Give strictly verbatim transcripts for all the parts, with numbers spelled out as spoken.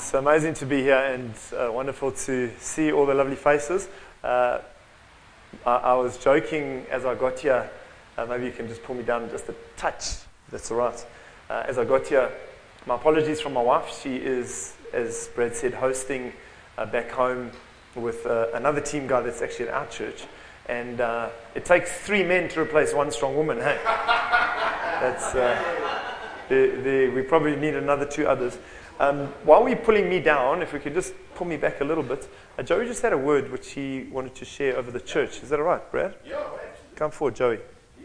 It's amazing to be here and uh, wonderful to see all the lovely faces. Uh, I, I was joking as I got here. Uh, maybe you can just pull me down just a touch. That's all right. Uh, as I got here, my apologies from my wife. She is, as Brad said, hosting uh, back home with uh, another team guy that's actually at our church. And uh, it takes three men to replace one strong woman, hey? That's, uh, the, the, we probably need another two others. Um, while we're pulling me down, if we could just pull me back a little bit, uh, Joey just had a word which he wanted to share over the church. Is that all right, Brad? Yeah, come forward, Joey.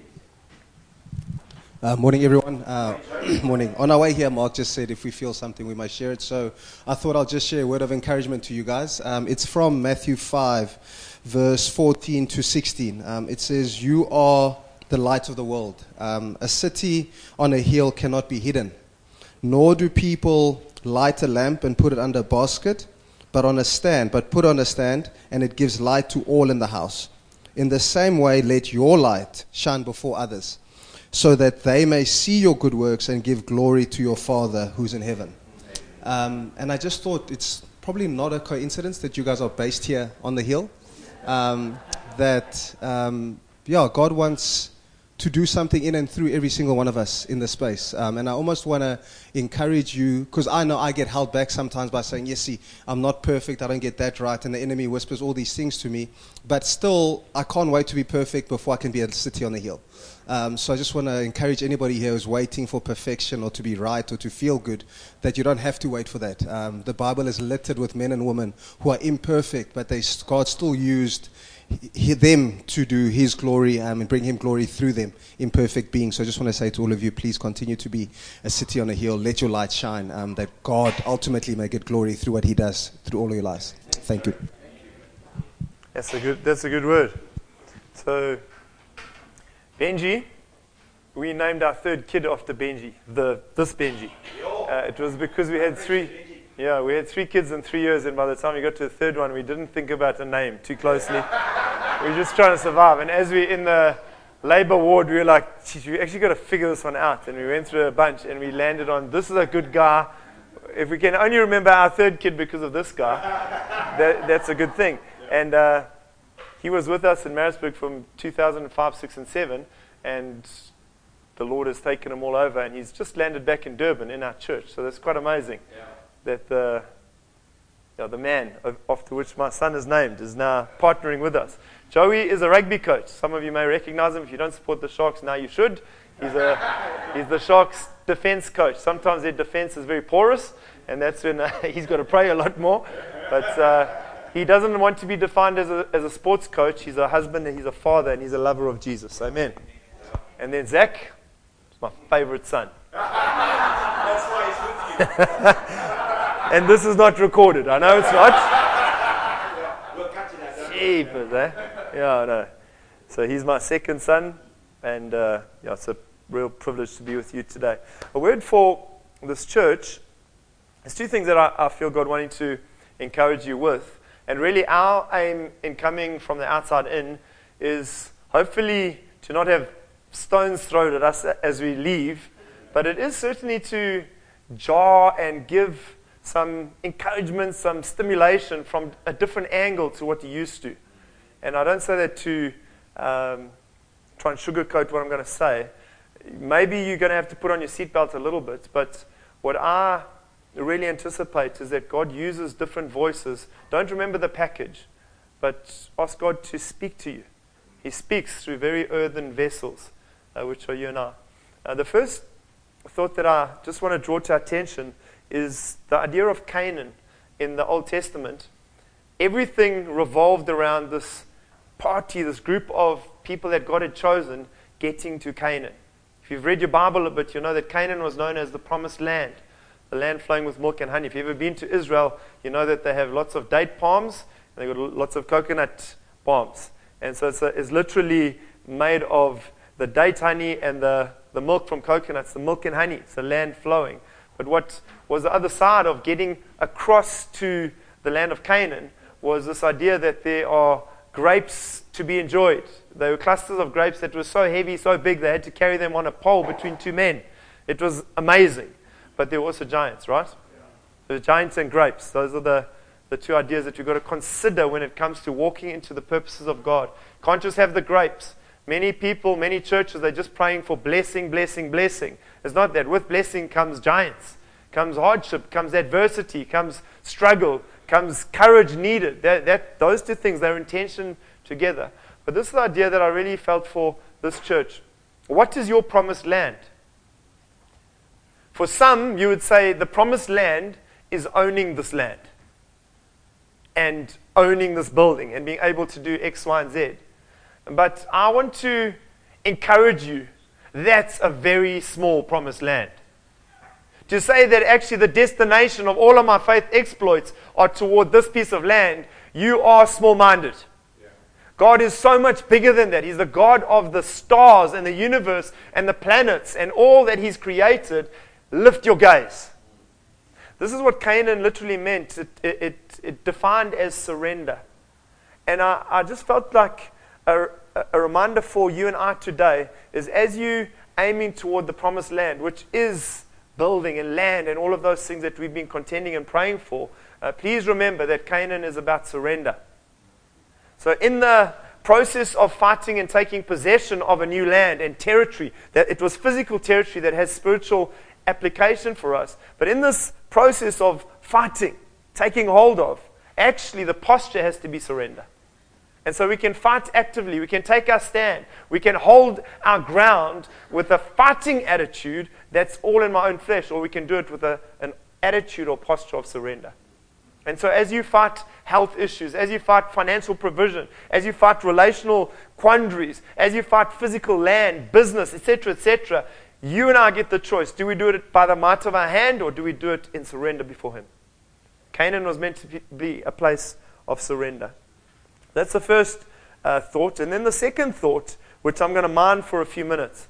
Uh, morning, everyone. Uh, morning. On our way here, Mark just said if we feel something, we might share it. So I thought I'll just share a word of encouragement to you guys. Um, it's from Matthew five, verse fourteen to sixteen. Um, it says, "You are the light of the world. Um, a city on a hill cannot be hidden, nor do people light a lamp and put it under a basket, but on a stand, but put on a stand, and it gives light to all in the house. In the same way, let your light shine before others, so that they may see your good works and give glory to your Father who's in heaven." Um, and I just thought it's probably not a coincidence that you guys are based here on the hill. Um, that, um, yeah, God wants to do something in and through every single one of us in this space. Um, and I almost want to encourage you, because I know I get held back sometimes by saying, yes, see, I'm not perfect, I don't get that right, and the enemy whispers all these things to me. But still, I can't wait to be perfect before I can be a city on the hill. Um, so I just want to encourage anybody here who's waiting for perfection or to be right or to feel good, that you don't have to wait for that. Um, the Bible is littered with men and women who are imperfect, but they, God still used he, them to do His glory um, and bring Him glory through them, imperfect beings. So I just want to say to all of you, please continue to be a city on a hill. Let your light shine, um, that God ultimately may get glory through what He does through all of your lives. Thank you. That's a good, that's a good word. So, Benji, we named our third kid after Benji, the this Benji. Uh, it was because we had three, yeah, we had three kids in three years, and by the time we got to the third one, we didn't think about a name too closely. We were just trying to survive. And as we in the labor ward, we were like, geez, we actually got to figure this one out. And we went through a bunch, and we landed on, this is a good guy. If we can only remember our third kid because of this guy, that, that's a good thing. And uh, he was with us in Maritzburg from two thousand five, six, and seven, and the Lord has taken him all over, and he's just landed back in Durban in our church. So that's quite amazing yeah. that the, you know, the man of, after which my son is named is now partnering with us. Joey is a rugby coach. Some of you may recognize him. If you don't support the Sharks, now you should. He's a he's the Sharks defense coach. Sometimes their defense is very porous, and that's when uh, he's got to pray a lot more. But uh, he doesn't want to be defined as a, as a sports coach. He's a husband, and he's a father, and he's a lover of Jesus. Amen. And then Zach is my favorite son. That's why he's with you. And this is not recorded. I know it's not. Yeah, we'll cut it out. Jeepers, eh? Yeah, I know. So he's my second son, and uh, yeah, it's a real privilege to be with you today. A word for this church. There's two things that I, I feel God wanting to encourage you with. And really our aim in coming from the outside in is hopefully to not have stones thrown at us as we leave, but it is certainly to jar and give some encouragement, some stimulation from a different angle to what you're used to. And I don't say that to um, try and sugarcoat what I'm going to say. Maybe you're going to have to put on your seatbelt a little bit, but what I really anticipate is that God uses different voices. Don't remember the package, but ask God to speak to you. He speaks through very earthen vessels, uh, which are you and I. Uh, the first thought that I just want to draw to our attention is the idea of Canaan in the Old Testament. Everything revolved around this party, this group of people that God had chosen getting to Canaan. If you've read your Bible a bit, you'll know that Canaan was known as the promised land. The land flowing with milk and honey. If you've ever been to Israel, you know that they have lots of date palms, and they've got lots of coconut palms. And so it's, a, it's literally made of the date honey and the, the milk from coconuts, the milk and honey. It's the land flowing. But what was the other side of getting across to the land of Canaan was this idea that there are grapes to be enjoyed. They were clusters of grapes that were so heavy, so big, they had to carry them on a pole between two men. It was amazing. But there were also giants, right? Yeah. So giants and grapes, those are the, the two ideas that you've got to consider when it comes to walking into the purposes of God. Can't just have the grapes. Many people, many churches, they're just praying for blessing, blessing, blessing. It's not that. With blessing comes giants, comes hardship, comes adversity, comes struggle, comes courage needed. That, that, those two things, they're in tension together. But this is the idea that I really felt for this church. What is your promised land? For some, you would say the promised land is owning this land and owning this building and being able to do X, Y, and Z. But I want to encourage you, that's a very small promised land. To say that actually the destination of all of my faith exploits are toward this piece of land, you are small-minded. Yeah. God is so much bigger than that. He's the God of the stars and the universe and the planets and all that He's created. Lift your gaze. This is what Canaan literally meant. It, it, it, it defined as surrender. And I, I just felt like a, a reminder for you and I today is as you aiming toward the promised land, which is building and land and all of those things that we've been contending and praying for, uh, please remember that Canaan is about surrender. So in the process of fighting and taking possession of a new land and territory, that it was physical territory that has spiritual application for us. But in this process of fighting, taking hold of, actually the posture has to be surrender. And so we can fight actively, we can take our stand, we can hold our ground with a fighting attitude that's all in my own flesh, or we can do it with a, an attitude or posture of surrender. And so as you fight health issues, as you fight financial provision, as you fight relational quandaries, as you fight physical land, business, et cetera, et cetera, you and I get the choice. Do we do it by the might of our hand, or do we do it in surrender before Him? Canaan was meant to be a place of surrender. That's the first uh, thought. And then the second thought, which I'm going to mine for a few minutes,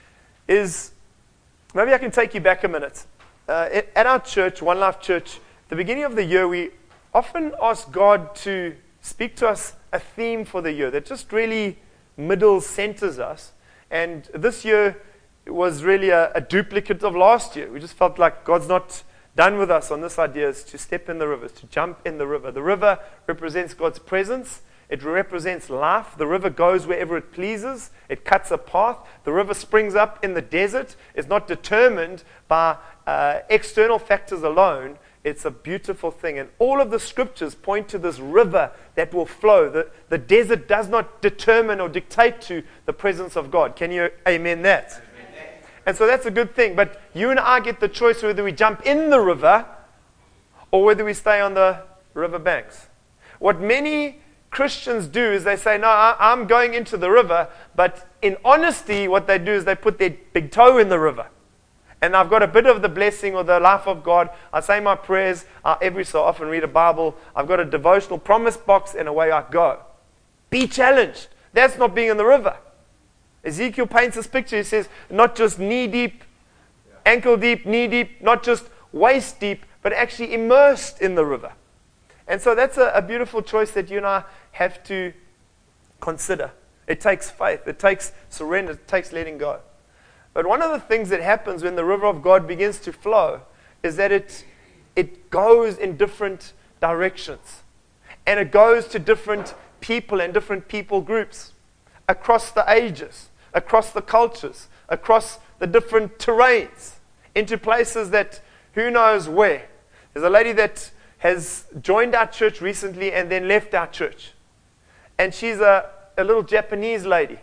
is maybe I can take you back a minute. Uh, at our church, One Life Church, at the beginning of the year, we often ask God to speak to us a theme for the year that just really middle centers us. And this year was really a, a duplicate of last year. We just felt like God's not done with us on this idea, is to step in the rivers, to jump in the river. The river represents God's presence. It represents life. The river goes wherever it pleases. It cuts a path. The river springs up in the desert. It's not determined by uh, external factors alone. It's a beautiful thing. And all of the scriptures point to this river that will flow. The, the desert does not determine or dictate to the presence of God. Can you amen that? Amen. And so that's a good thing. But you and I get the choice whether we jump in the river or whether we stay on the river banks. What many Christians do is they say, no, I, I'm going into the river, but in honesty, what they do is they put their big toe in the river. And I've got a bit of the blessing or the life of God. I say my prayers, I every so often read a Bible. I've got a devotional promise box, and away I go. Be challenged. That's not being in the river. Ezekiel paints this picture. He says, not just knee deep, ankle deep, knee deep, not just waist deep, but actually immersed in the river. And so that's a, a beautiful choice that you and I have to consider. It takes faith. It takes surrender. It takes letting go. But one of the things that happens when the river of God begins to flow is that it, it goes in different directions. And it goes to different people and different people groups across the ages, across the cultures, across the different terrains, into places that who knows where. There's a lady that has joined our church recently and then left our church. And she's a, a little Japanese lady.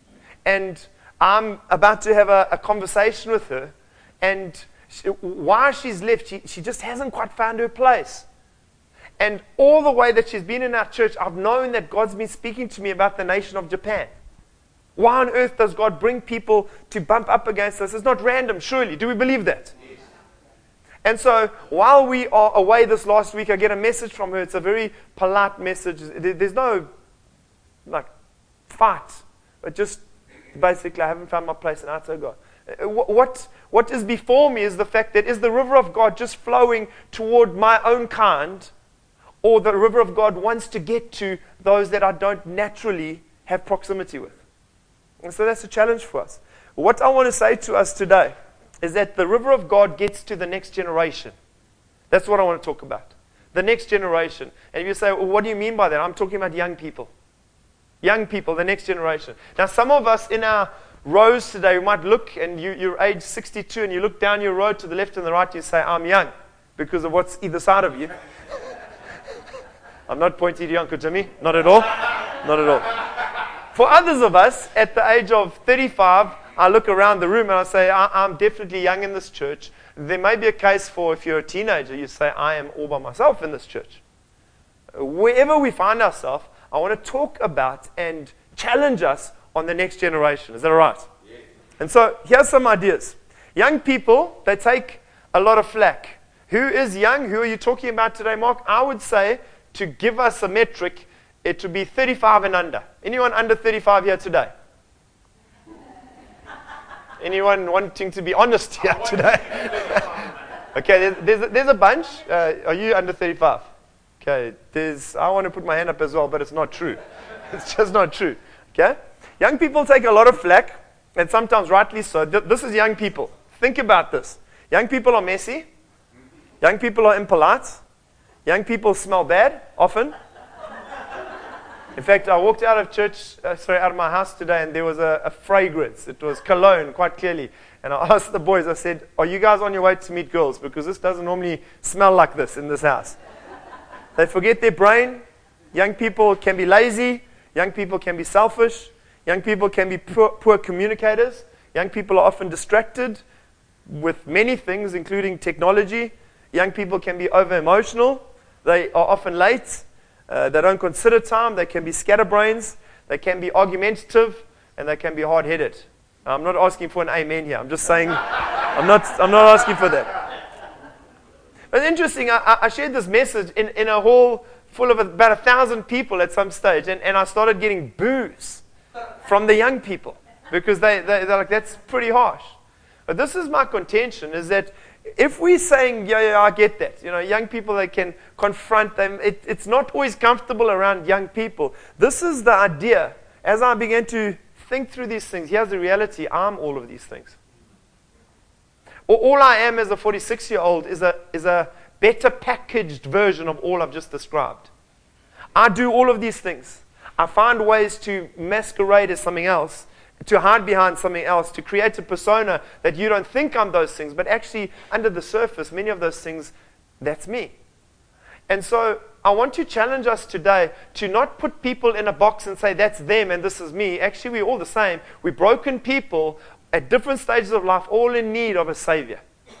And I'm about to have a, a conversation with her. And she, why she's left, she, she just hasn't quite found her place. And all the way that she's been in our church, I've known that God's been speaking to me about the nation of Japan. Why on earth does God bring people to bump up against us? It's not random, surely. Do we believe that? And so while we are away this last week, I get a message from her. It's a very polite message. There's no like fight, but just basically, I haven't found my place, and I tell God. What, what is before me is the fact that is the river of God just flowing toward my own kind, or the river of God wants to get to those that I don't naturally have proximity with. And so that's a challenge for us. What I want to say to us today is that the river of God gets to the next generation. That's what I want to talk about. The next generation. And if you say, well, what do you mean by that? I'm talking about young people. Young people, the next generation. Now, some of us in our rows today, we might look, and you, you're age sixty-two, and you look down your road to the left and the right, you say, I'm young, because of what's either side of you. I'm not pointing to you, Uncle Jimmy. Not at all. Not at all. For others of us, at the age of thirty-five, I look around the room and I say, I, I'm definitely young in this church. There may be a case for if you're a teenager, you say, I am all by myself in this church. Wherever we find ourselves, I want to talk about and challenge us on the next generation. Is that all right? Yeah. And so here's some ideas. Young people, they take a lot of flack. Who is young? Who are you talking about today, Mark? I would say, to give us a metric, it would be thirty-five and under. Anyone under thirty-five here today? Anyone wanting to be honest here today? Okay, there's, there's, a, there's a bunch. Uh, are you under thirty-five? Okay, there's, I want to put my hand up as well, but it's not true. It's just not true. Okay? Young people take a lot of flack, and sometimes rightly so. Th- this is young people. Think about this. Young people are messy. Young people are impolite. Young people smell bad, often. In fact, I walked out of church, uh, sorry, out of my house today, and there was a, a fragrance. It was cologne, quite clearly. And I asked the boys, I said, are you guys on your way to meet girls? Because this doesn't normally smell like this in this house. They forget their brain. Young people can be lazy. Young people can be selfish. Young people can be poor, poor communicators. Young people are often distracted with many things, including technology. Young people can be over-emotional. They are often late. Uh, they don't consider time. They can be scatterbrains. They can be argumentative. And they can be hard-headed. I'm not asking for an amen here. I'm just saying, I'm not, I'm not asking for that. It's interesting, I, I shared this message in, in a hall full of about a thousand people at some stage, and, and I started getting boos from the young people because they, they, they're like, that's pretty harsh. But this is my contention, is that if we're saying, yeah, yeah, I get that, you know, young people, they can confront them, it, it's not always comfortable around young people. This is the idea. As I began to think through these things, here's the reality, I'm all of these things. All I am as a forty-six-year-old is a, is a better packaged version of all I've just described. I do all of these things. I find ways to masquerade as something else, to hide behind something else, to create a persona that you don't think I'm those things, but actually under the surface, many of those things, that's me. And so I want to challenge us today to not put people in a box and say that's them and this is me. Actually, we're all the same. We're broken people at different stages of life, all in need of a Savior.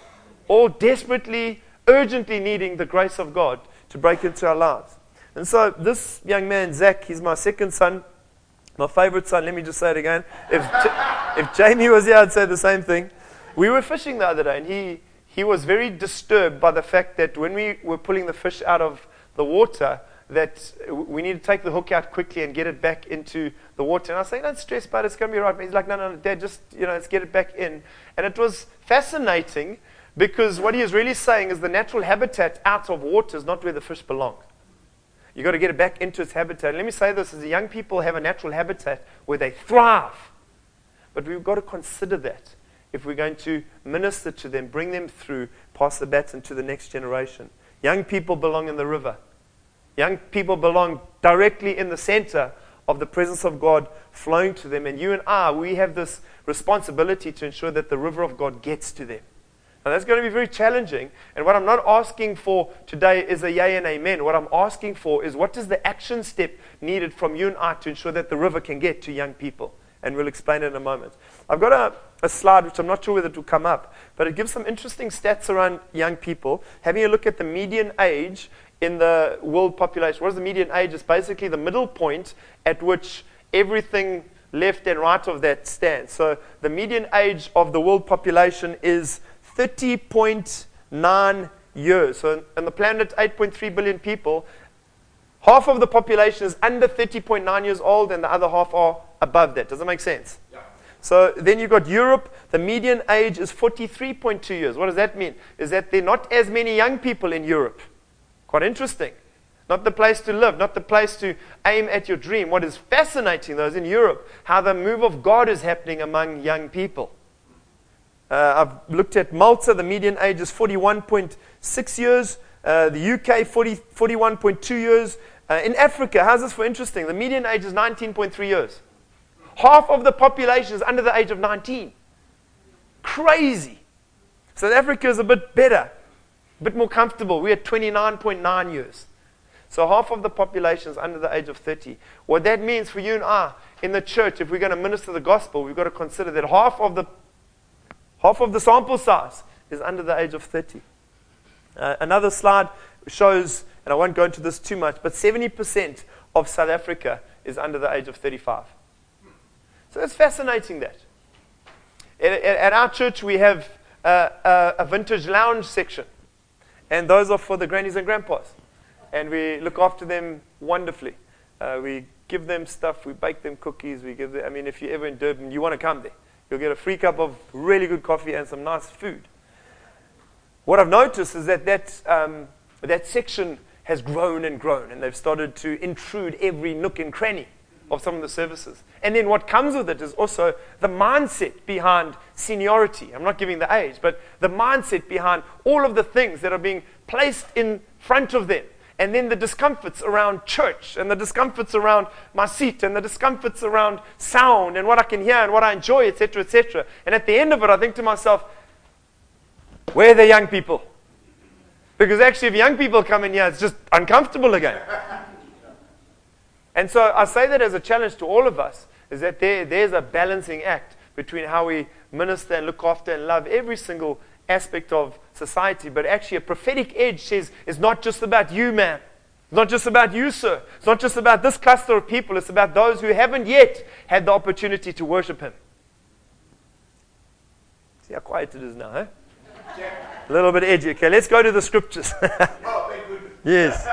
All desperately, urgently needing the grace of God to break into our lives. And so this young man, Zach, he's my second son, my favorite son. Let me just say it again. If, if Jamie was here, I'd say the same thing. We were fishing the other day, and he, he was very disturbed by the fact that when we were pulling the fish out of the water, that we need to take the hook out quickly and get it back into the water. And I was saying, don't stress about it, it's going to be right. But he's like, no, no, Dad, just, you know, let's get it back in. And it was fascinating because what he is really saying is the natural habitat out of water is not where the fish belong. You've got to get it back into its habitat. And let me say this, as the young people have a natural habitat where they thrive. But we've got to consider that if we're going to minister to them, bring them through, pass the baton to the next generation. Young people belong in the river. Young people belong directly in the center of the presence of God flowing to them. And you and I, we have this responsibility to ensure that the river of God gets to them. Now that's going to be very challenging. And what I'm not asking for today is a yay and amen. What I'm asking for is what is the action step needed from you and I to ensure that the river can get to young people. And we'll explain it in a moment. I've got a, a slide which I'm not sure whether it will come up, but it gives some interesting stats around young people. Having a look at the median age in the world population. What is the median age? It's basically the middle point at which everything left and right of that stands. So the median age of the world population is thirty point nine years. So on the planet, eight point three billion people, half of the population is under thirty point nine years old and the other half are above that. Does that make sense? Yeah. So then you've got Europe. The median age is forty-three point two years. What does that mean? Is that there are not as many young people in Europe. Quite interesting. Not the place to live, not the place to aim at your dream. What is fascinating, though, is in Europe, how the move of God is happening among young people. Uh, I've looked at Malta. The median age is forty-one point six years. Uh, the U K, forty, forty-one point two years. Uh, in Africa, how's this for interesting? The median age is nineteen point three years. Half of the population is under the age of nineteen. Crazy. South Africa is a bit better, a bit more comfortable. We're at twenty-nine point nine years. So half of the population is under the age of thirty. What that means for you and I in the church, if we're going to minister the gospel, we've got to consider that half of the half of the sample size is under the age of thirty. Uh, another slide shows, and I won't go into this too much, but seventy percent of South Africa is under the age of thirty-five. So it's fascinating that. At, at, at our church, we have uh, a, a vintage lounge section. And those are for the grannies and grandpas. And we look after them wonderfully. Uh, we give them stuff. We bake them cookies. We give them, I mean, if you're ever in Durban, you want to come there. You'll get a free cup of really good coffee and some nice food. What I've noticed is that that, um, that section has grown and grown, and they've started to intrude every nook and cranny of some of the services. And then what comes with it is also the mindset behind seniority. I'm not giving the age, but the mindset behind all of the things that are being placed in front of them. And then the discomforts around church, and the discomforts around my seat, and the discomforts around sound, and what I can hear, and what I enjoy, et cetera, et cetera. And at the end of it, I think to myself, where are the young people? Because actually, if young people come in here, it's just uncomfortable again. And so I say that as a challenge to all of us, is that there, there's a balancing act between how we minister and look after and love every single aspect of society. But actually a prophetic edge says it's not just about you, man. It's not just about you, sir. It's not just about this cluster of people. It's about those who haven't yet had the opportunity to worship Him. See how quiet it is now, huh? A little bit edgy. Okay, let's go to the scriptures. Oh, thank goodness. Yes.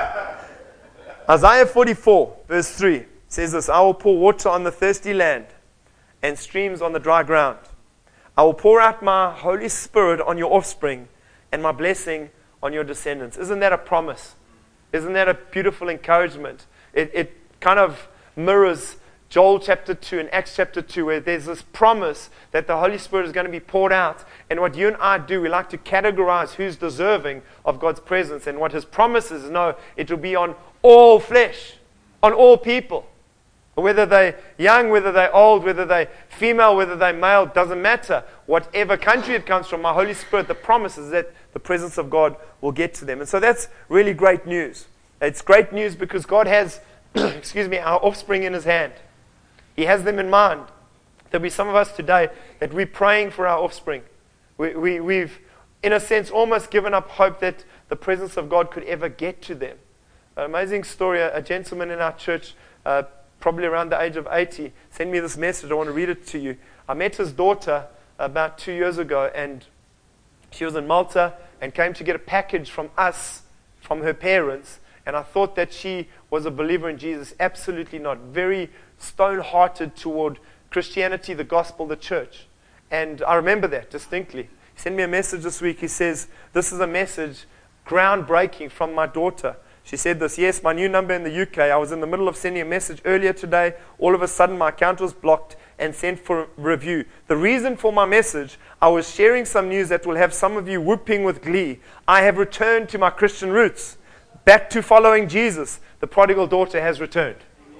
Isaiah forty-four, verse three says this: I will pour water on the thirsty land and streams on the dry ground. I will pour out my Holy Spirit on your offspring and my blessing on your descendants. Isn't that a promise? Isn't that a beautiful encouragement? It, it kind of mirrors Joel chapter two and Acts chapter two, where there's this promise that the Holy Spirit is going to be poured out. And what you and I do, we like to categorize who's deserving of God's presence. And what His promise is, no, it will be on all flesh, on all people. Whether they're young, whether they're old, whether they're female, whether they're male, doesn't matter. Whatever country it comes from, my Holy Spirit, the promise is that the presence of God will get to them. And so that's really great news. It's great news because God has, excuse me, our offspring in His hand. He has them in mind. There'll be some of us today that we're praying for our offspring. We, we, we've, in a sense, almost given up hope that the presence of God could ever get to them. An amazing story, a, a gentleman in our church, uh, probably around the age of eighty, sent me this message. I want to read it to you. I met his daughter about two years ago, and she was in Malta and came to get a package from us, from her parents, and I thought that she was a believer in Jesus. Absolutely not. Very stone-hearted toward Christianity, the gospel, the church. And I remember that distinctly. He sent me a message this week. He says, this is a message groundbreaking from my daughter. She said this: yes, my new number in the U K. I was in the middle of sending a message earlier today. All of a sudden, my account was blocked and sent for review. The reason for my message, I was sharing some news that will have some of you whooping with glee. I have returned to my Christian roots. Back to following Jesus. The prodigal daughter has returned.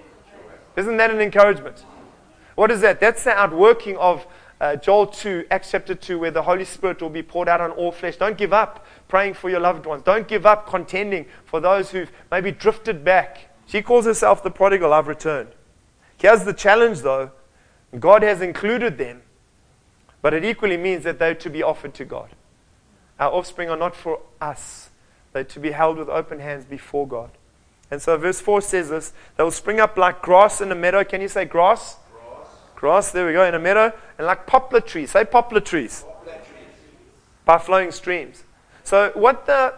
Isn't that an encouragement? What is that? That's the outworking of uh, Joel two, Acts chapter two, where the Holy Spirit will be poured out on all flesh. Don't give up praying for your loved ones. Don't give up contending for those who've maybe drifted back. She calls herself the prodigal. I've returned. Here's the challenge, though. God has included them, but it equally means that they're to be offered to God. Our offspring are not for us. They're to be held with open hands before God. And so verse four says this: they will spring up like grass in a meadow. Can you say grass? Grass. Grass, there we go, in a meadow. And like poplar trees. Say poplar trees. Poplar trees. By flowing streams. So what the,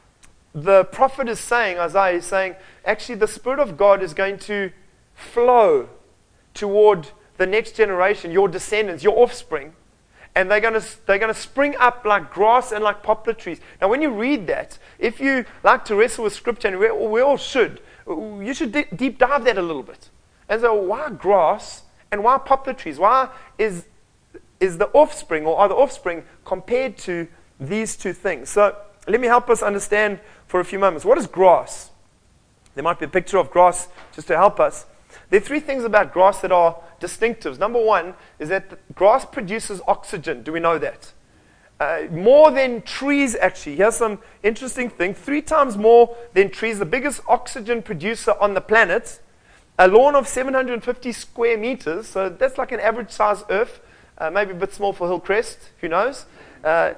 the prophet is saying, Isaiah is saying, actually the Spirit of God is going to flow toward the next generation, your descendants, your offspring. And they're going to they're going to spring up like grass and like poplar trees. Now, when you read that, if you like to wrestle with Scripture, and we, we all should, you should d- deep dive that a little bit. And so, why grass and why poplar trees? Why is is the offspring, or are the offspring, compared to these two things. So let me help us understand for a few moments. What is grass? There might be a picture of grass just to help us. There are three things about grass that are distinctives. Number one is that grass produces oxygen. Do we know that? Uh, more than trees, actually. Here's some interesting thing. Three times more than trees, the biggest oxygen producer on the planet. A lawn of seven hundred fifty square meters, so that's like an average size earth, uh, maybe a bit small for Hillcrest, who knows, uh,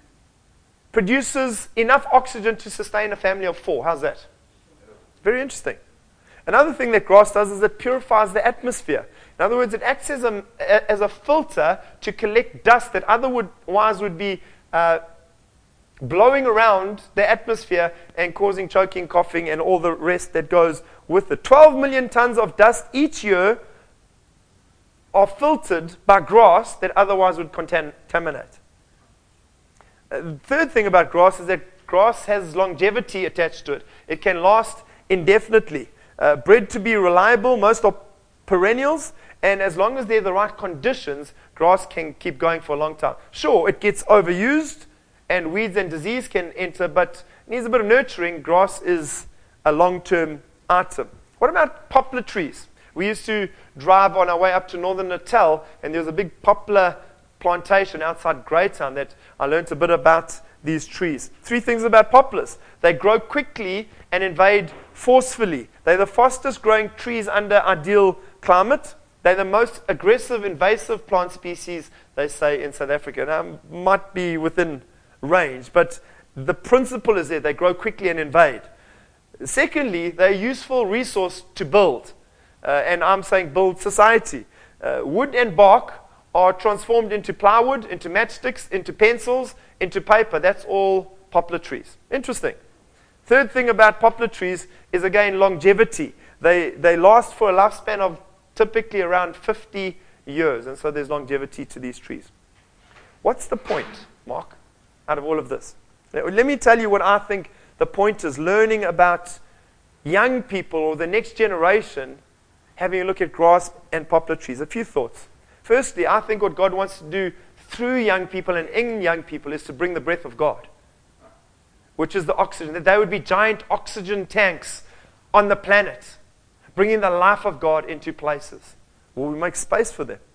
produces enough oxygen to sustain a family of four. How's that? Very interesting. Another thing that grass does is it purifies the atmosphere. In other words, it acts as a, as a filter to collect dust that otherwise would be uh, blowing around the atmosphere and causing choking, coughing, and all the rest that goes with it. twelve million tons of dust each year are filtered by grass that otherwise would contaminate. Uh, the third thing about grass is that grass has longevity attached to it. It can last indefinitely. Uh, bred to be reliable, most are perennials, and as long as they're the right conditions, grass can keep going for a long time. Sure, it gets overused, and weeds and disease can enter, but it needs a bit of nurturing. Grass is a long-term item. What about poplar trees? We used to drive on our way up to northern Natal, and there was a big poplar plantation outside Greytown that I learned a bit about these trees. Three things about poplars. They grow quickly and invade forcefully. They're the fastest growing trees under ideal climate. They're the most aggressive invasive plant species, they say, in South Africa. Now, might be within range, but the principle is there. They grow quickly and invade. Secondly, they're a useful resource to build. Uh, and I'm saying build society. Uh, wood and bark are transformed into plywood, into matchsticks, into pencils, into paper. That's all poplar trees. Interesting. Third thing about poplar trees is, again, longevity. They, they last for a lifespan of typically around fifty years. And so there's longevity to these trees. What's the point, Mark, out of all of this? Let me tell you what I think the point is. Learning about young people or the next generation, having a look at grass and poplar trees. A few thoughts. Firstly, I think what God wants to do through young people and in young people is to bring the breath of God, which is the oxygen. That they would be giant oxygen tanks on the planet, bringing the life of God into places. Will we make space for them?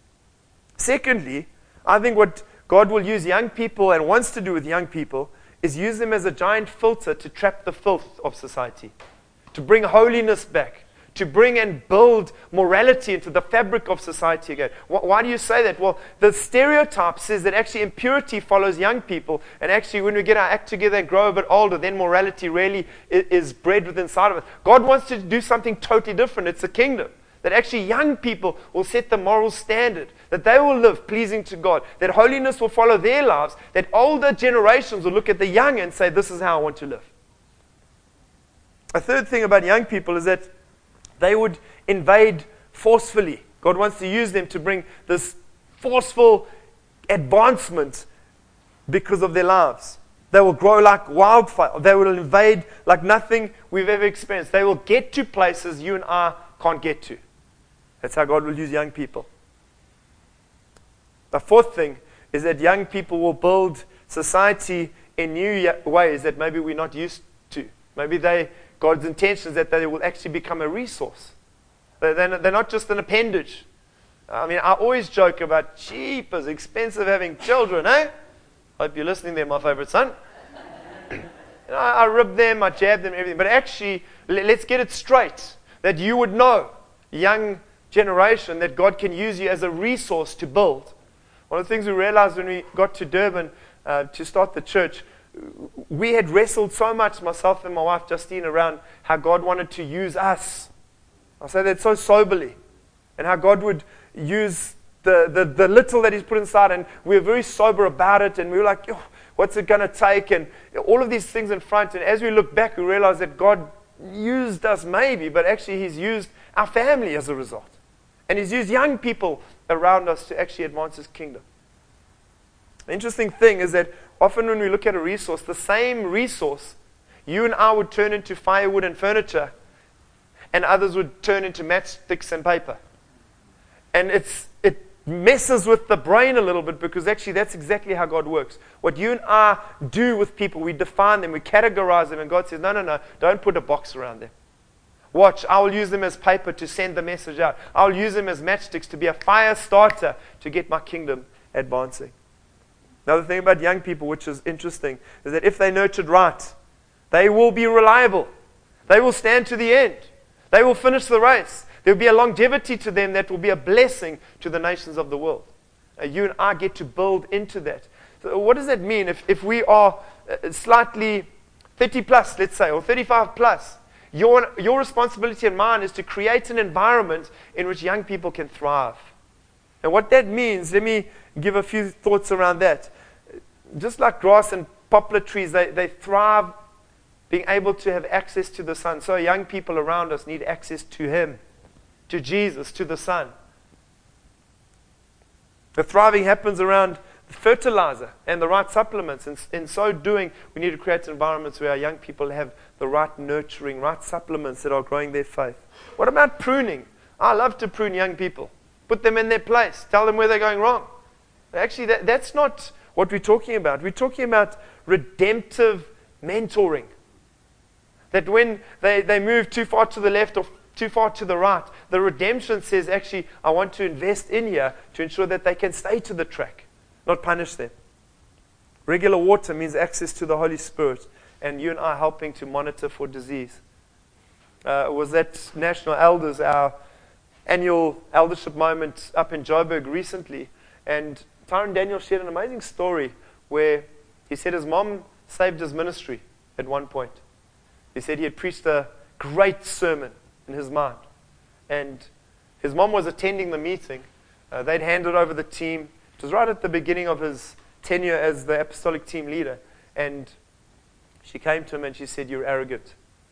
Secondly, I think what God will use young people and wants to do with young people is use them as a giant filter to trap the filth of society, to bring holiness back, to bring and build morality into the fabric of society again. Why do you say that? Well, the stereotype says that actually impurity follows young people, and actually when we get our act together and grow a bit older, then morality really is bred within inside of us. God wants to do something totally different. It's a kingdom. That actually young people will set the moral standard, that they will live pleasing to God, that holiness will follow their lives, that older generations will look at the young and say, this is how I want to live. A third thing about young people is that they would invade forcefully. God wants to use them to bring this forceful advancement because of their lives. They will grow like wildfire. They will invade like nothing we've ever experienced. They will get to places you and I can't get to. That's how God will use young people. The fourth thing is that young people will build society in new ways that maybe we're not used to. Maybe they, God's intention is that they will actually become a resource. They're not just an appendage. I mean, I always joke about, cheap, it's expensive having children, eh? Hope you're listening there, my favorite son. You know, I, I rib them, I jab them, everything. But actually, let's get it straight. That you would know, young generation, that God can use you as a resource to build. One of the things we realized when we got to Durban uh, to start the church, we had wrestled so much, myself and my wife Justine, around how God wanted to use us. I say that so soberly. And how God would use the, the, the little that He's put inside. And we were very sober about it. And we were like, oh, what's it going to take? And all of these things in front. And as we look back, we realized that God used us maybe, but actually He's used our family as a result. And He's used young people around us to actually advance His kingdom. The interesting thing is that often when we look at a resource, the same resource, you and I would turn into firewood and furniture, and others would turn into matchsticks and paper. And it's it messes with the brain a little bit, because actually that's exactly how God works. What you and I do with people, we define them, we categorize them, and God says, no, no, no, don't put a box around them. Watch, I will use them as paper to send the message out. I'll use them as matchsticks to be a fire starter to get my kingdom advancing. Another thing about young people, which is interesting, is that if they're nurtured right, they will be reliable. They will stand to the end. They will finish the race. There will be a longevity to them that will be a blessing to the nations of the world. Uh, you and I get to build into that. So what does that mean if, if we are uh, slightly thirty plus, let's say, or thirty-five plus? Your, your responsibility and mine is to create an environment in which young people can thrive. And what that means, let me give a few thoughts around that. Just like grass and poplar trees, they, they thrive being able to have access to the sun. So young people around us need access to Him, to Jesus, to the sun. The thriving happens around fertilizer and the right supplements. And in so doing, we need to create environments where our young people have the right nurturing, right supplements that are growing their faith. What about pruning? I love to prune young people. Put them in their place. Tell them where they're going wrong. Actually, that, that's not what we're talking about. We're talking about redemptive mentoring. That when they, they move too far to the left or too far to the right, the redemption says, actually, I want to invest in here to ensure that they can stay to the track, not punish them. Regular water means access to the Holy Spirit, and you and I helping to monitor for disease. Uh, was that National Elders, our annual eldership moment up in Joburg recently, and Tyron Daniel shared an amazing story where he said his mom saved his ministry at one point. He said he had preached a great sermon in his mind. And his mom was attending the meeting. Uh, they'd handed over the team. It was right at the beginning of his tenure as the apostolic team leader. And she came to him and she said, "You're arrogant."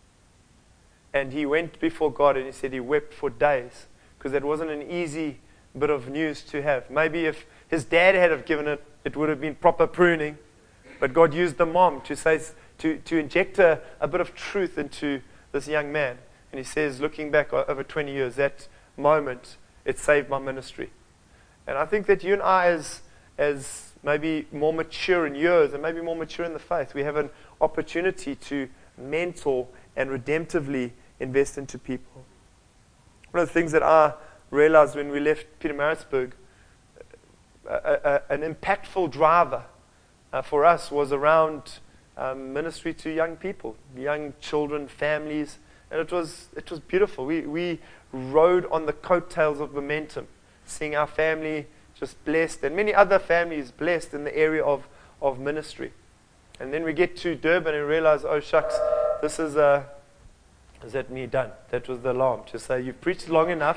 And he went before God and he said he wept for days, because that wasn't an easy bit of news to have. Maybe if his dad had have given it, it would have been proper pruning. But God used the mom to say, to, to inject a, a bit of truth into this young man. And he says, looking back over twenty years, that moment, it saved my ministry. And I think that you and I, as, as maybe more mature in years and maybe more mature in the faith, we have an opportunity to mentor and redemptively invest into people. One of the things that I realized when we left Pietermaritzburg, a, a, an impactful driver uh, for us was around um, ministry to young people, young children, families, and it was it was beautiful. We we rode on the coattails of momentum, seeing our family just blessed, and many other families blessed in the area of, of ministry. And then we get to Durban and realize, oh shucks, this is a Is that me done? That was the alarm to say, you've preached long enough.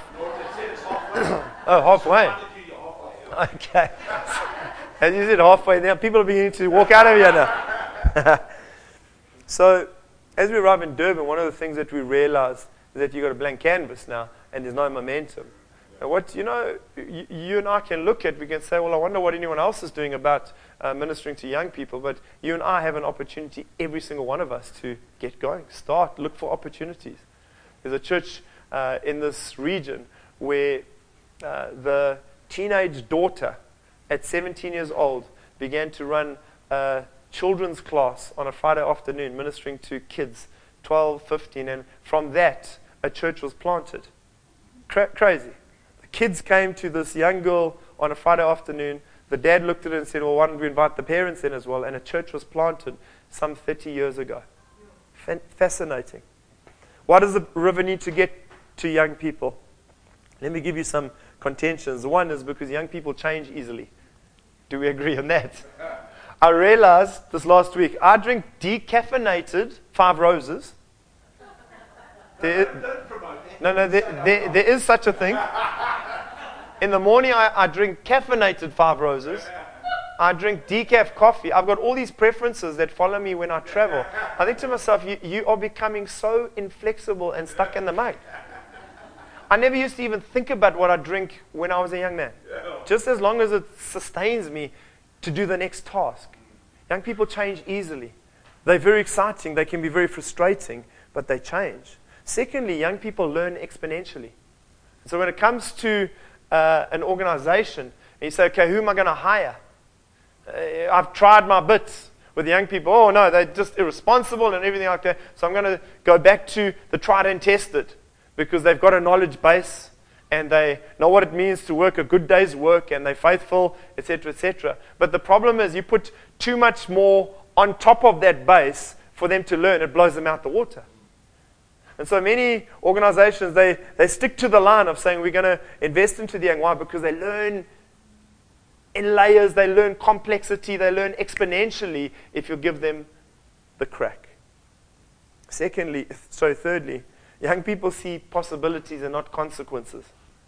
Oh, halfway. Okay. As you said, halfway now. People are beginning to walk out of here now. So, as we arrive in Durban, one of the things that we realize is that you've got a blank canvas now, and there's no momentum. And what, you know, you, you and I can look at, we can say, well, I wonder what anyone else is doing about uh, ministering to young people. But you and I have an opportunity, every single one of us, to get going. Start, look for opportunities. There's a church uh, in this region where uh, the teenage daughter at seventeen years old began to run a children's class on a Friday afternoon, ministering to kids, twelve, fifteen. And from that, a church was planted. Cra- crazy. Kids came to this young girl on a Friday afternoon. The dad looked at it and said, well, why don't we invite the parents in as well? And a church was planted some thirty years ago. F- fascinating. Why does the river need to get to young people? Let me give you some contentions. One is because young people change easily. Do we agree on that? I realized this last week, I drink decaffeinated Five Roses. There, no, no, there, there, there is such a thing. In the morning, I, I drink caffeinated Five Roses. I drink decaf coffee. I've got all these preferences that follow me when I travel. I think to myself, you, you are becoming so inflexible and stuck in the mud. I never used to even think about what I drink when I was a young man. Just as long as it sustains me to do the next task. Young people change easily. They're very exciting. They can be very frustrating, but they change. Secondly, young people learn exponentially. So when it comes to uh, an organization and you say, okay, who am I going to hire? Uh, I've tried my bits with the young people. Oh, no, they're just irresponsible and everything like that. So I'm going to go back to the tried and tested because they've got a knowledge base and they know what it means to work a good day's work and they're faithful, et cetera, et cetera. But the problem is you put too much more on top of that base for them to learn. It blows them out the water. And so many organizations, they, they stick to the line of saying we're going to invest into the young. Why? Because they learn in layers, they learn complexity, they learn exponentially if you give them the crack. Secondly, so thirdly, young people see possibilities and not consequences.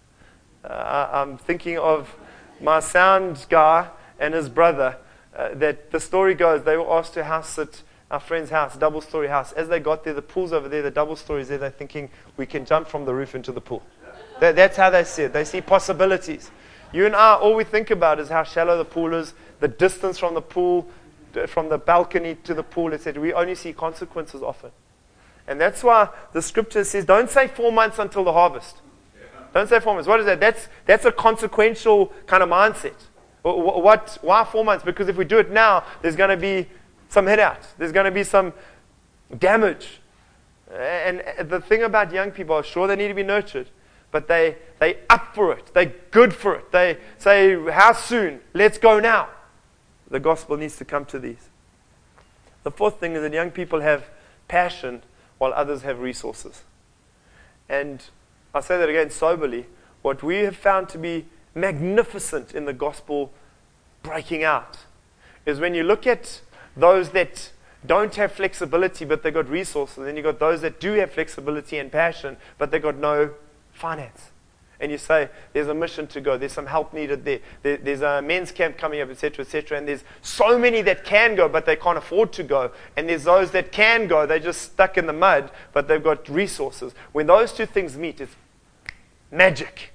Uh, I'm thinking of my sound guy and his brother. Uh, that the story goes, they were asked to house sit our friend's house, double-story house. As they got there, the pool's over there, the double stories there, they're thinking, we can jump from the roof into the pool. That, that's how they see it. They see possibilities. You and I, all we think about is how shallow the pool is, the distance from the pool, from the balcony to the pool, et cetera. We only see consequences often. And that's why the scripture says, don't say four months until the harvest. Don't say four months. What is that? That's, that's a consequential kind of mindset. What? Why four months? Because if we do it now, there's going to be some hit out. There's going to be some damage. And the thing about young people, sure, they need to be nurtured, but they they up for it. They're good for it. They say, how soon? Let's go now. The gospel needs to come to these. The fourth thing is that young people have passion while others have resources. And I say that again soberly. What we have found to be magnificent in the gospel breaking out is when you look at those that don't have flexibility but they've got resources, and then you've got those that do have flexibility and passion but they've got no finance. And you say, there's a mission to go, there's some help needed there, there there's a men's camp coming up, et cetera, et cetera, and there's so many that can go but they can't afford to go, and there's those that can go, they're just stuck in the mud but they've got resources. When those two things meet, it's magic.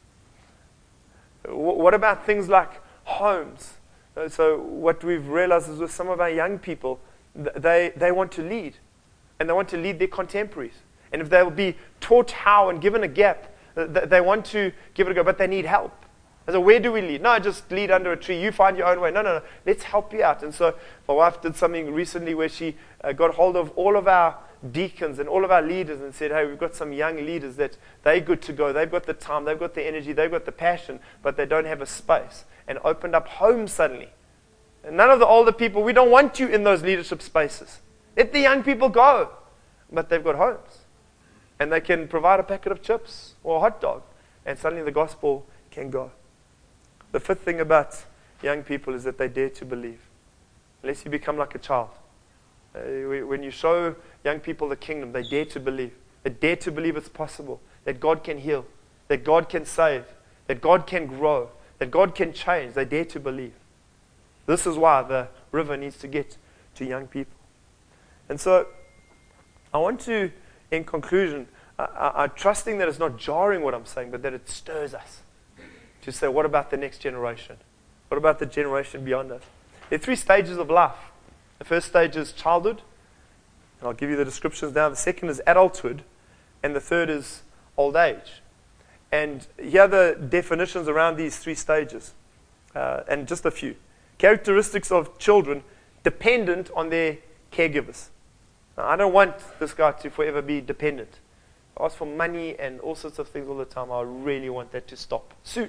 What about things like homes? So what we've realized is with some of our young people, they, they want to lead. And they want to lead their contemporaries. And if they'll be taught how and given a gap, they want to give it a go, but they need help. So where do we lead? No, just lead under a tree. You find your own way. No, no, no. Let's help you out. And so my wife did something recently where she uh, got hold of all of our deacons and all of our leaders and said, hey, we've got some young leaders that they're good to go. They've got the time, they've got the energy, they've got the passion, but they don't have a space. And opened up homes suddenly. And none of the older people, we don't want you in those leadership spaces. Let the young people go. But they've got homes. And they can provide a packet of chips or a hot dog. And suddenly the gospel can go. The fifth thing about young people is that they dare to believe. Unless you become like a child. Uh, when you show young people the kingdom, they dare to believe. They dare to believe it's possible. That God can heal. That God can save. That God can grow. That God can change. They dare to believe. This is why the river needs to get to young people. And so, I want to, in conclusion, I, I, I'm trusting that it's not jarring what I'm saying, but that it stirs us to say, what about the next generation? What about the generation beyond us? There are three stages of life. The first stage is childhood, and I'll give you the descriptions now. The second is adulthood, and the third is old age. And here are the definitions around these three stages, uh, and just a few. Characteristics of children dependent on their caregivers. Now, I don't want this guy to forever be dependent. I ask for money and all sorts of things all the time. I really want that to stop soon.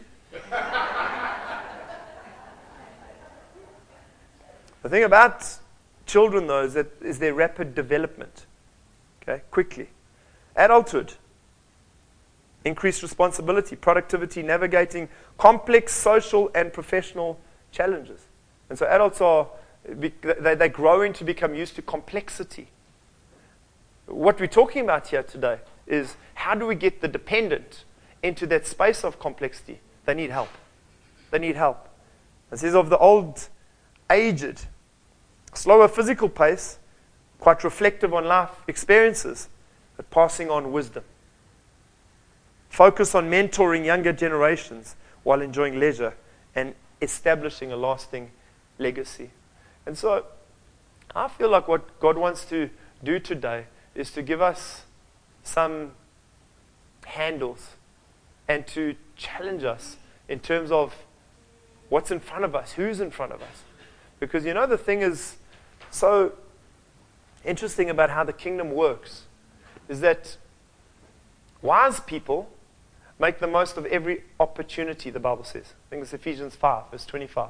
The thing about children, though, is, that, is their rapid development. Okay, quickly. Adulthood. Increased responsibility, productivity, navigating complex social and professional challenges. And so adults are, they, they're growing to become used to complexity. What we're talking about here today is how do we get the dependent into that space of complexity? They need help. They need help. It says of the old aged, slower physical pace, quite reflective on life experiences, but passing on wisdom. Focus on mentoring younger generations while enjoying leisure and establishing a lasting legacy. And so I feel like what God wants to do today is to give us some handles and to challenge us in terms of what's in front of us, who's in front of us. Because you know the thing is so interesting about how the kingdom works is that wise people make the most of every opportunity, the Bible says. I think it's Ephesians five, verse twenty-five.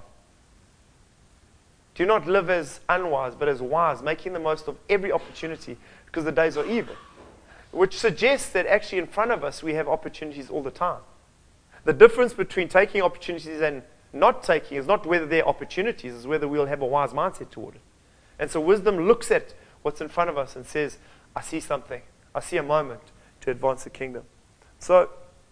Do not live as unwise, but as wise, making the most of every opportunity, because the days are evil. Which suggests that actually in front of us we have opportunities all the time. The difference between taking opportunities and not taking is not whether they're opportunities, it's whether we'll have a wise mindset toward it. And so wisdom looks at what's in front of us and says, I see something. I see a moment to advance the kingdom. So,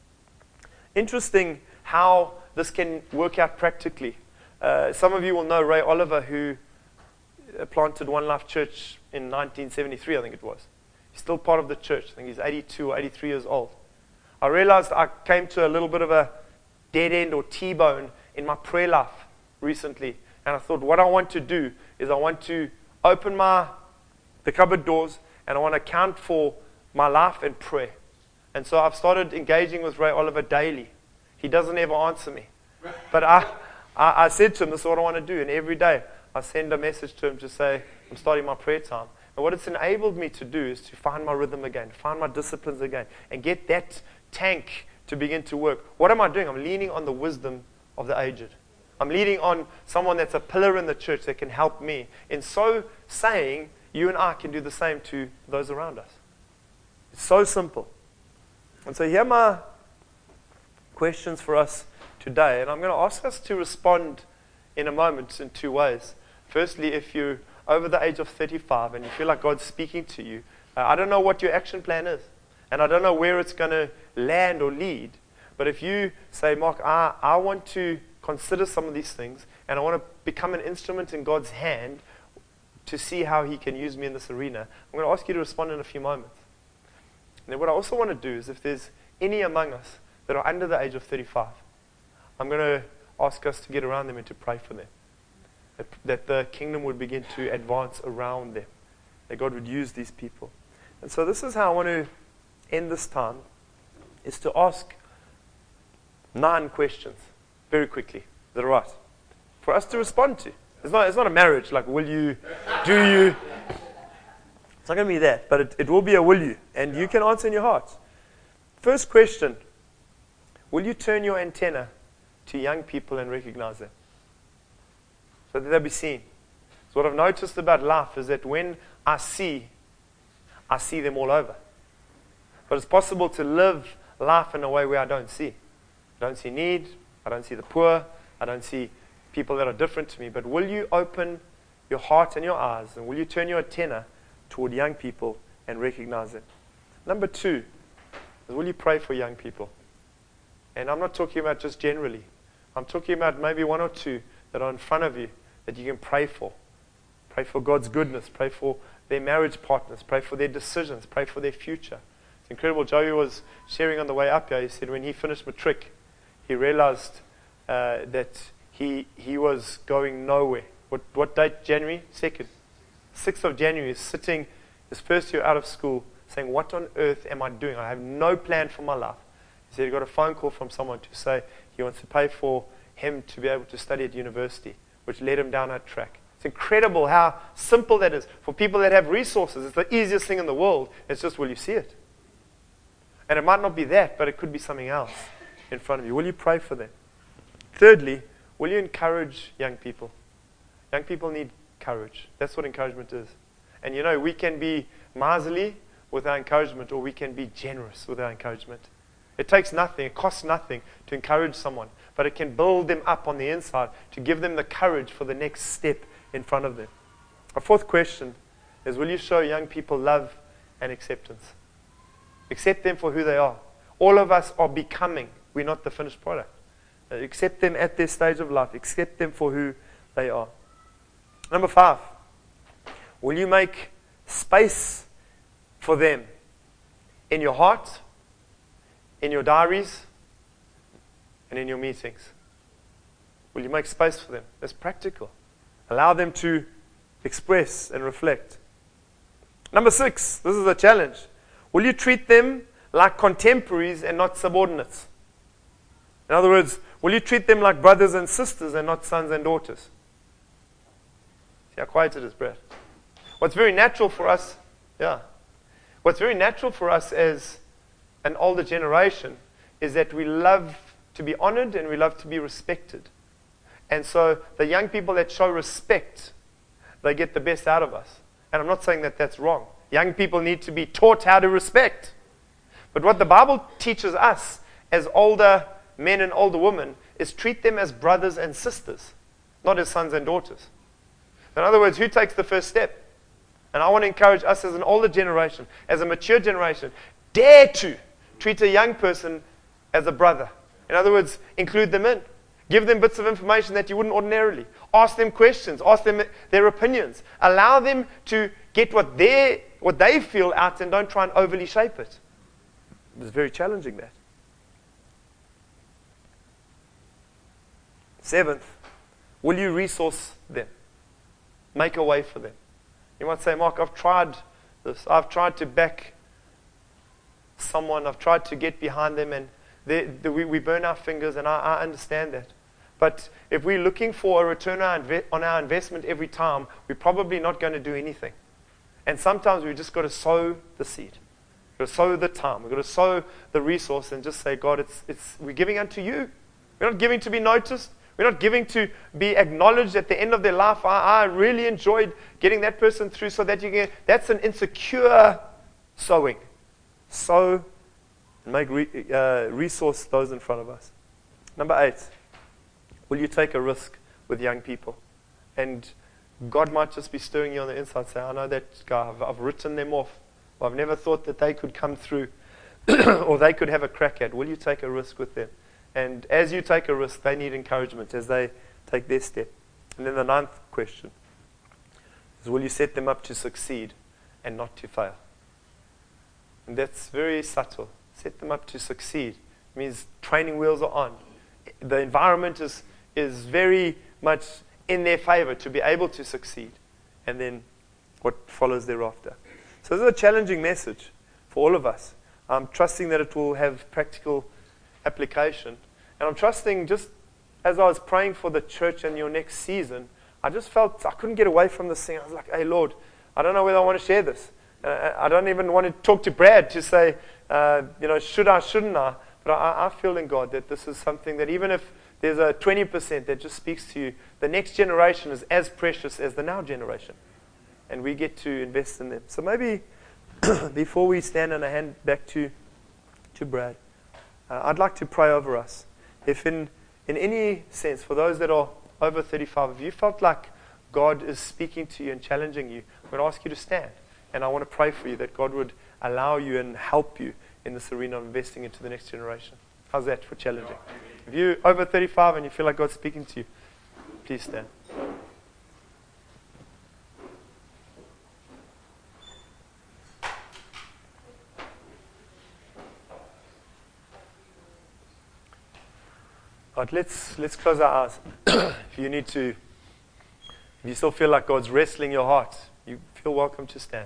interesting how this can work out practically. Uh, some of you will know Ray Oliver, who planted One Life Church in nineteen seventy-three, I think it was. He's still part of the church. I think he's eighty-two or eighty-three years old. I realized I came to a little bit of a dead end or T-bone in my prayer life recently. And I thought, what I want to do is I want to open my the cupboard doors and I want to account for my life and prayer. And so I've started engaging with Ray Oliver daily. He doesn't ever answer me. But I, I, I said to him, this is what I want to do. And every day I send a message to him to say, I'm starting my prayer time. And what it's enabled me to do is to find my rhythm again, find my disciplines again, and get that tank to begin to work. What am I doing? I'm leaning on the wisdom of the aged. I'm leaning on someone that's a pillar in the church that can help me. In so saying, you and I can do the same to those around us. It's so simple. And so here are my questions for us today. And I'm going to ask us to respond in a moment in two ways. Firstly, if you're over the age of thirty-five and you feel like God's speaking to you, uh, I don't know what your action plan is. And I don't know where it's going to land or lead. But if you say, Mark, I, I want to consider some of these things and I want to become an instrument in God's hand to see how He can use me in this arena, I'm going to ask you to respond in a few moments. And then what I also want to do is if there's any among us that are under the age of thirty-five, I'm going to ask us to get around them and to pray for them. That, that the kingdom would begin to advance around them. That God would use these people. And so this is how I want to end this time, is to ask nine questions very quickly. Is that all right? For us to respond to. It's not, it's not a marriage like will you, do you. It's not going to be that, but it, it will be a will you. And you can answer in your heart. First question, will you turn your antenna to young people and recognize them? So that they'll be seen. So what I've noticed about life is that when I see, I see them all over. But it's possible to live life in a way where I don't see. I don't see need. I don't see the poor. I don't see people that are different to me. But will you open your heart and your eyes, and will you turn your antenna toward young people and recognize them? Number two is, will you pray for young people? And I'm not talking about just generally. I'm talking about maybe one or two that are in front of you that you can pray for. Pray for God's goodness. Pray for their marriage partners. Pray for their decisions. Pray for their future. It's incredible. Joey was sharing on the way up here. He said when he finished matric, he realized uh, that he he was going nowhere. What what date? January second. sixth of January. He's sitting his first year out of school saying, what on earth am I doing? I have no plan for my life. He said he got a phone call from someone to say he wants to pay for him to be able to study at university, which led him down that track. It's incredible how simple that is. For people that have resources, it's the easiest thing in the world. It's just, will you see it? And it might not be that, but it could be something else in front of you. Will you pray for them? Thirdly, will you encourage young people? Young people need courage. That's what encouragement is. And you know, we can be miserly with our encouragement, or we can be generous with our encouragement. It takes nothing, it costs nothing to encourage someone, but it can build them up on the inside to give them the courage for the next step in front of them. A fourth question is, will you show young people love and acceptance? Accept them for who they are. All of us are becoming. We're not the finished product. Accept them at their stage of life. Accept them for who they are. Number five, will you make space for them in your heart, in your diaries, and in your meetings? Will you make space for them? That's practical. Allow them to express and reflect. Number six, this is a challenge. Will you treat them like contemporaries and not subordinates? In other words, will you treat them like brothers and sisters and not sons and daughters? See how quiet it is, Brad. What's very natural for us, yeah. What's very natural for us as an older generation is that we love to be honored and we love to be respected. And so the young people that show respect, they get the best out of us. And I'm not saying that that's wrong. Young people need to be taught how to respect. But what the Bible teaches us as older men and older women is treat them as brothers and sisters, not as sons and daughters. In other words, who takes the first step? And I want to encourage us as an older generation, as a mature generation, dare to treat a young person as a brother. In other words, include them in. Give them bits of information that you wouldn't ordinarily. Ask them questions. Ask them their opinions. Allow them to get what they what they feel out and don't try and overly shape it. It's very challenging, that. Seventh, will you resource them? Make a way for them. You might say, Mark, I've tried this. I've tried to back someone. I've tried to get behind them, and they, they, we, we burn our fingers, and I, I understand that. But if we're looking for a return on our, inve- on our investment every time, we're probably not going to do anything. And sometimes we've just got to sow the seed. We've got to sow the time. We've got to sow the resource and just say, God, it's, it's, we're giving unto you. We're not giving to be noticed. We're not giving to be acknowledged at the end of their life. I, I really enjoyed getting that person through so that you can. That's an insecure sowing. Sow and make re, uh, resource those in front of us. Number eight, will you take a risk with young people? And God might just be stirring you on the inside, say, I know that guy, I've, I've written them off. I've never thought that they could come through or they could have a crack at. Will you take a risk with them? And as you take a risk, they need encouragement as they take their step. And then the ninth question is, will you set them up to succeed and not to fail? And that's very subtle. Set them up to succeed. It means training wheels are on. The environment is, is very much in their favor to be able to succeed. And then what follows thereafter. So this is a challenging message for all of us. I'm trusting that it will have practical application. And I'm trusting, just as I was praying for the church and your next season, I just felt I couldn't get away from this thing. I was like, hey, Lord, I don't know whether I want to share this. Uh, I don't even want to talk to Brad to say, uh, you know, should I, shouldn't I? But I, I feel in God that this is something that even if there's a twenty percent that just speaks to you, the next generation is as precious as the now generation. And we get to invest in them. So maybe before we stand and I hand back to, to Brad, uh, I'd like to pray over us. If in, in any sense, for those that are over thirty-five, if you felt like God is speaking to you and challenging you, I'm going to ask you to stand. And I want to pray for you that God would allow you and help you in this arena of investing into the next generation. How's that for challenging? If you're over thirty-five and you feel like God's speaking to you, please stand. Right, let's let's close our eyes. If you need to, if you still feel like God's wrestling your heart, you feel welcome to stand.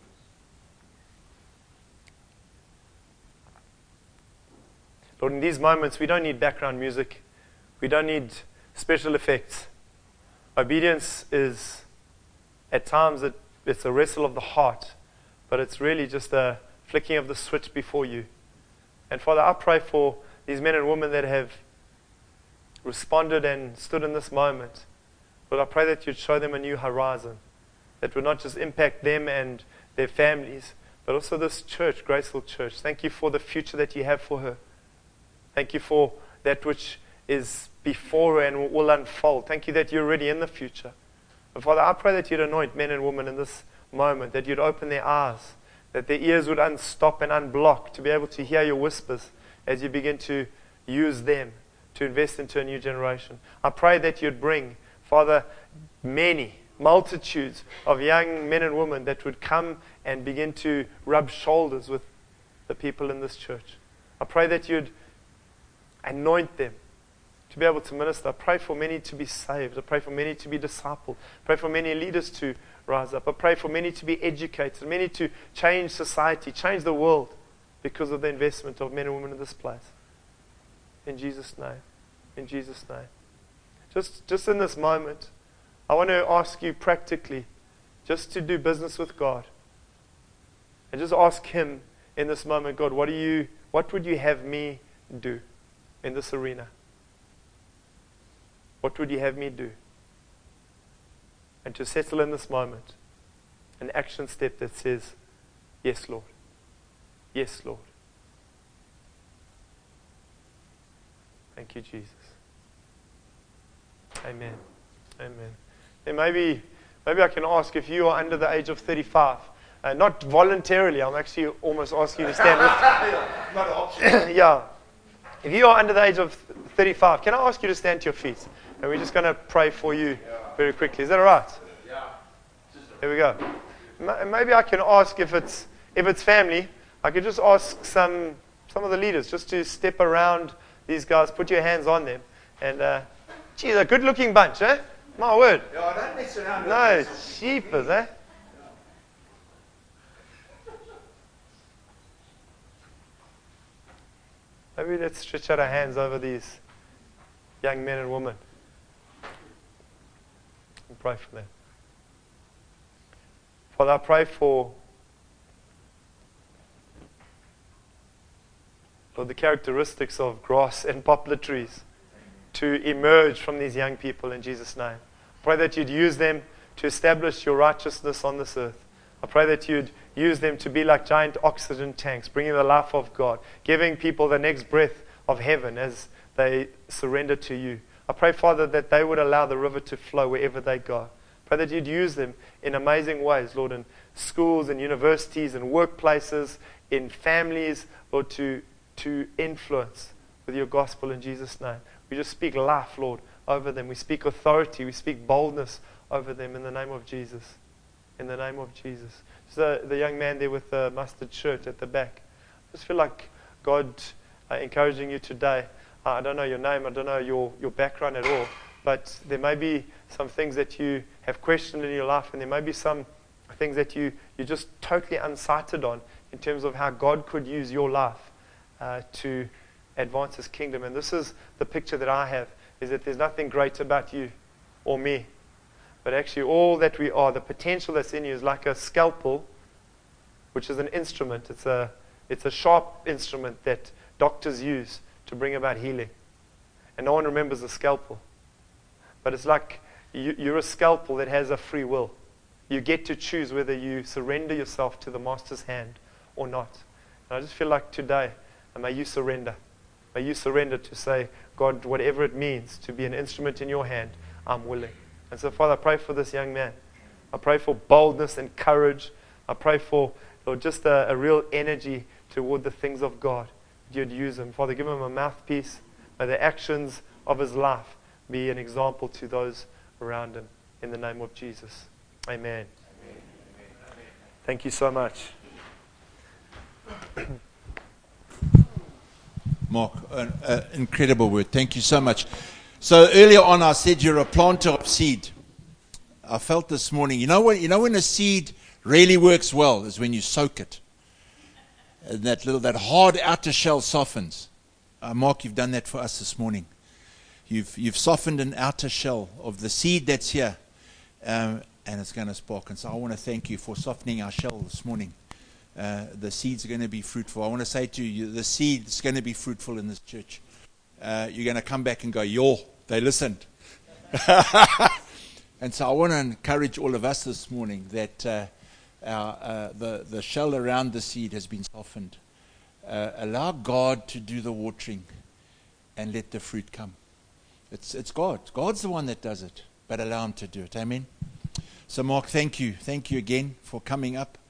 Lord, in these moments, we don't need background music. We don't need special effects. Obedience is, at times, it, it's a wrestle of the heart, but it's really just a flicking of the switch before you. And Father, I pray for these men and women that have responded and stood in this moment. Lord, I pray that you'd show them a new horizon that would not just impact them and their families, but also this church, Graceful Church. Thank you for the future that you have for her. Thank you for that which is before her and will unfold. Thank you that you're already in the future. And Father, I pray that you'd anoint men and women in this moment, that you'd open their eyes, that their ears would unstop and unblock to be able to hear your whispers as you begin to use them to invest into a new generation. I pray that you'd bring, Father, many, multitudes of young men and women that would come and begin to rub shoulders with the people in this church. I pray that you'd anoint them to be able to minister. I pray for many to be saved. I pray for many to be discipled. I pray for many leaders to rise up. I pray for many to be educated, many to change society, change the world because of the investment of men and women in this place. In Jesus' name. In Jesus' name. Just, just in this moment, I want to ask you practically just to do business with God. And just ask Him in this moment, God, what do you, what would you have me do in this arena? What would you have me do? And to settle in this moment an action step that says, yes, Lord. Yes, Lord. Thank you, Jesus. Amen. Amen. And maybe, maybe I can ask if you are under the age of thirty-five. Uh, not voluntarily. I'm actually almost asking you to stand with. Not an option. Yeah. If you are under the age of thirty-five, can I ask you to stand to your feet? And we're just going to pray for you very quickly. Is that all right? Yeah. There we go. M- maybe I can ask if it's if it's family. I could just ask some some of the leaders just to step around these guys, put your hands on them, and uh, geez, a good-looking bunch, eh? My word. Yeah, don't mess around with No, this. cheapers, eh? Maybe let's stretch out our hands over these young men and women and pray for them. Father, I pray for Lord, the characteristics of grass and poplar trees to emerge from these young people in Jesus' name. I pray that you'd use them to establish your righteousness on this earth. I pray that you'd use them to be like giant oxygen tanks, bringing the life of God, giving people the next breath of heaven as they surrender to you. I pray, Father, that they would allow the river to flow wherever they go. I pray that you'd use them in amazing ways, Lord, in schools and universities and workplaces, in families, Lord, to, to influence with your gospel in Jesus' name. We just speak life, Lord, over them. We speak authority. We speak boldness over them in the name of Jesus. In the name of Jesus. So the young man there with the mustard shirt at the back. I just feel like God uh, encouraging you today. Uh, I don't know your name. I don't know your, your background at all. But there may be some things that you have questioned in your life. And there may be some things that you, you're just totally unsighted on in terms of how God could use your life uh, to advance His kingdom. And this is the picture that I have, is that there's nothing great about you or me. But actually all that we are, the potential that's in you is like a scalpel, which is an instrument. It's a, it's a sharp instrument that doctors use to bring about healing. And no one remembers the scalpel. But it's like you, you're a scalpel that has a free will. You get to choose whether you surrender yourself to the Master's hand or not. And I just feel like today, may you surrender. May you surrender to say, God, whatever it means to be an instrument in your hand, I'm willing. And so, Father, I pray for this young man. I pray for boldness and courage. I pray for, Lord, just a, a real energy toward the things of God. You'd use him. Father, give him a mouthpiece. May the actions of his life be an example to those around him. In the name of Jesus. Amen. Amen. Thank you so much. Mark, an uh, incredible word. Thank you so much. So earlier on, I said you're a planter of seed. I felt this morning, you know what? You know when a seed really works well is when you soak it, and that little, that hard outer shell softens. Uh, Mark, you've done that for us this morning. You've you've softened an outer shell of the seed that's here, um, and it's going to spark. And so I want to thank you for softening our shell this morning. Uh, the seeds are going to be fruitful. I want to say to you, the seed is going to be fruitful in this church. Uh, you're going to come back and go, yo, they listened. And so I want to encourage all of us this morning that uh, our, uh, the, the shell around the seed has been softened. Uh, allow God to do the watering and let the fruit come. It's, it's God. God's the one that does it, but allow Him to do it. Amen. So Mark, thank you. Thank you again for coming up.